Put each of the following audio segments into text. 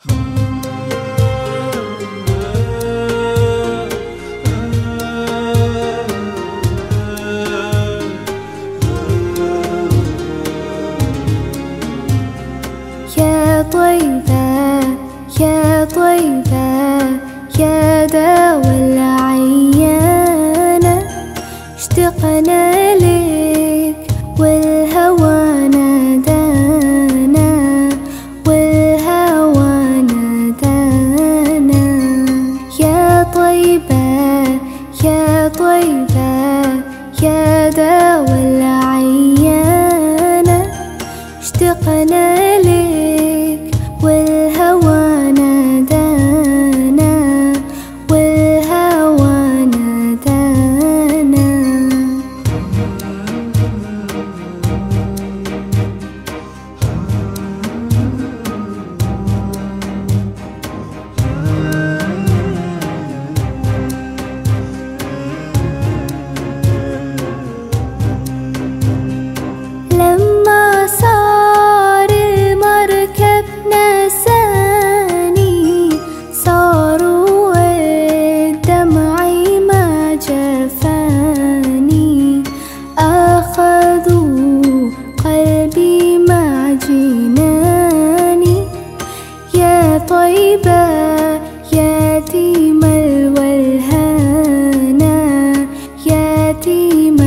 يا طيبة يا طيبة يا دوا العيانة، اشتقنا لك والهوى نادانا، والهوى نادانا. يا طيبة يا طيبة يا دوا العيانة، اشتقنا لك والهوى نادانا، والهوى نادانا. لما صار المركب نساني، صاروا الدمع ما جفاني، أخذوا قلبي مع جناني. يا طيبة يتيم الولهانا، يتيم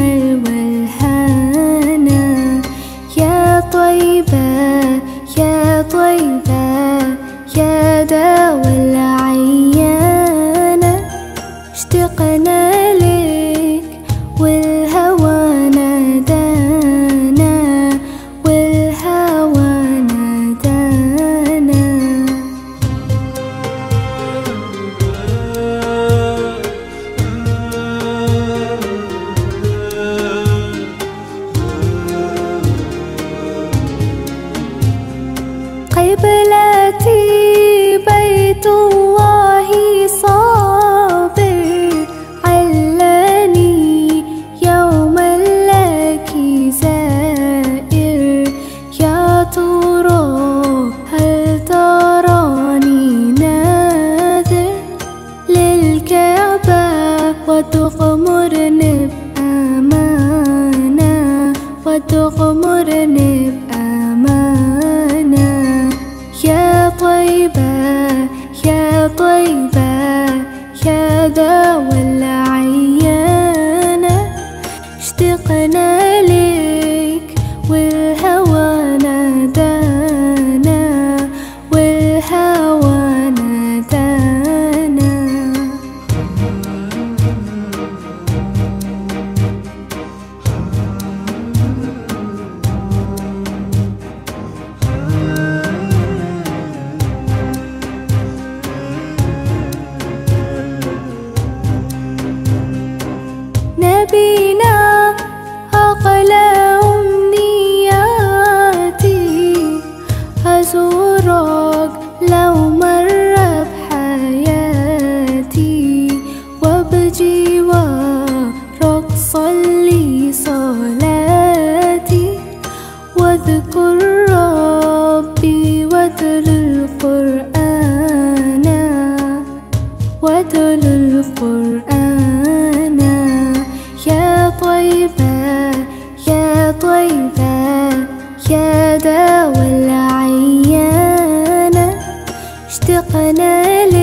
الولهانا. يا طيبة يا طيبة يا دوا العيانة، اشتقنا لك والهوى نادانا، والهوى نادانا. قبلتي بيت الله صابر، علاني يوما لك زائر. يا ترى هل تراني ناذر للكعبة، وتغمرني بأمانة، وتغمرني بأمانة. يا طيبة يا طيبة يا دوا العيانة، اشتقنا لك والهوى نادانا، والهوى نادانا. نبينا أقلى أمنياتي، أزورك لو مر بحياتي، وبجوارك صلي صلاتي، واذكر ربي واتل القرآن، واتل القرآن. يا طيبة يا طيبة يا دوا العيانة، اشتقنا لك